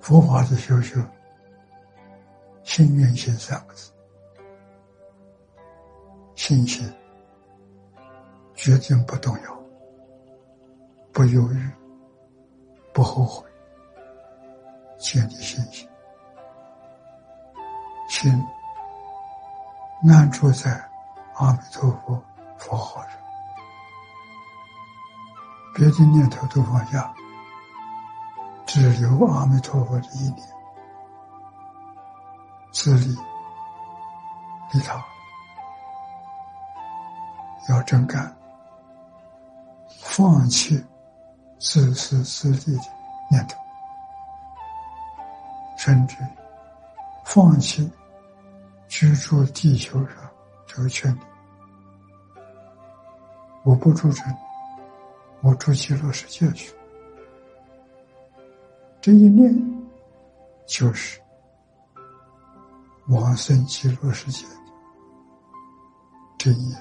佛法的修，信愿行三个字，信心决定不动摇，不犹豫，不后悔，建立信心。心安住在阿弥陀佛佛号上，别的念头都放下，只留阿弥陀佛的一念，自利利他，要真干，放弃自私自利的念头，甚至放弃居住地球上这个权利。我不住这里，我住极乐世界去。这一念就是往生极乐世界的真业。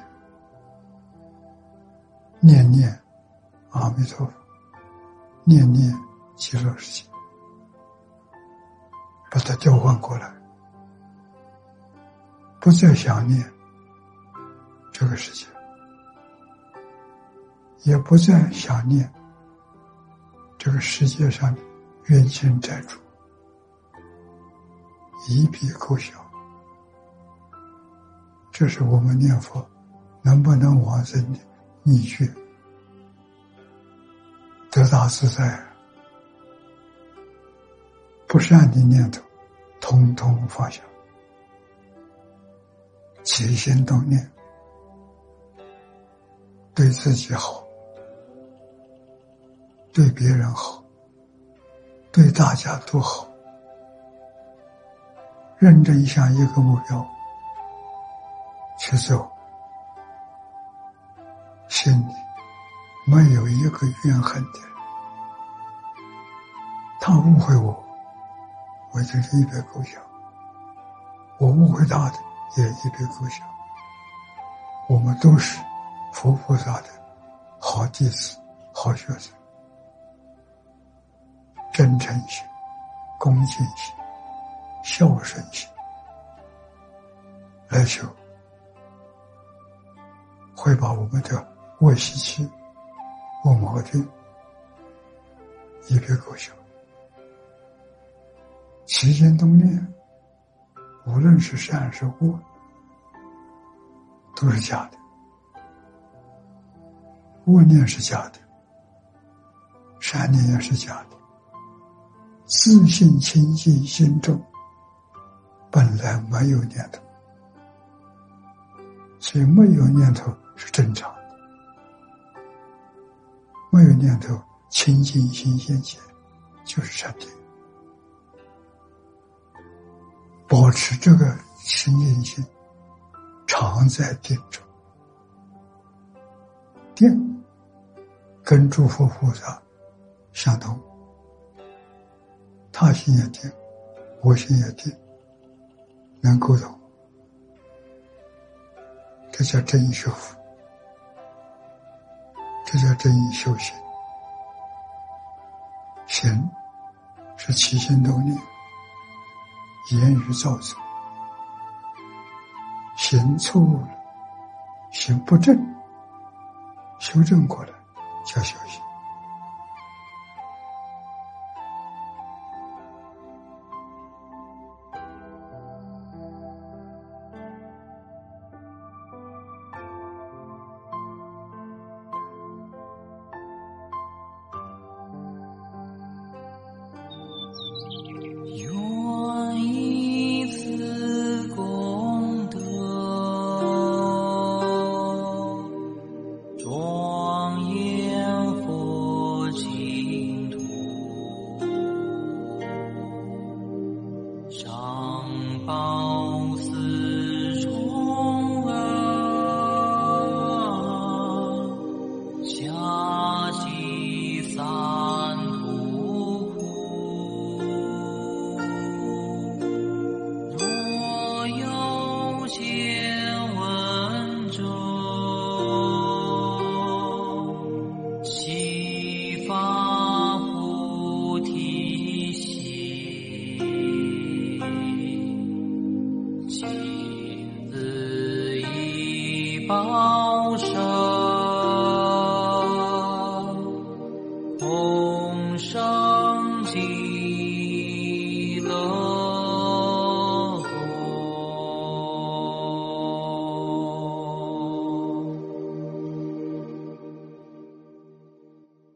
念念阿弥陀佛，念念极乐世界，把它调换过来，不再想念这个世界，也不再想念这个世界上的冤亲债主，一笔勾销。这是我们念佛能不能往生的秘诀，得大自在。不善的念头统统放下，起心动念对自己好，对别人好，对大家都好，认真向一个目标去走，心里没有一个怨恨的人。他误会我，我就一笔勾销；我误会他的，也一笔勾销。我们都是佛菩萨的好弟子、好学生，真诚心、恭敬心、孝顺心来修，会把我们的恶习气、恶矛盾一笔勾销。起心动念，无论是善是恶，都是假的。恶念是假的，善念也是假的。自信清净心中本来没有念头，所以没有念头是正常的。没有念头，清净心现前，就是禅定。保持这个清净心，常在定中。定跟诸佛菩萨相同，他心也定，我心也定，能沟通，这叫真修福，这叫真修行。行是起心动念，言语造作，行错误了，行不正，修正过来叫修行。 庄严佛保守。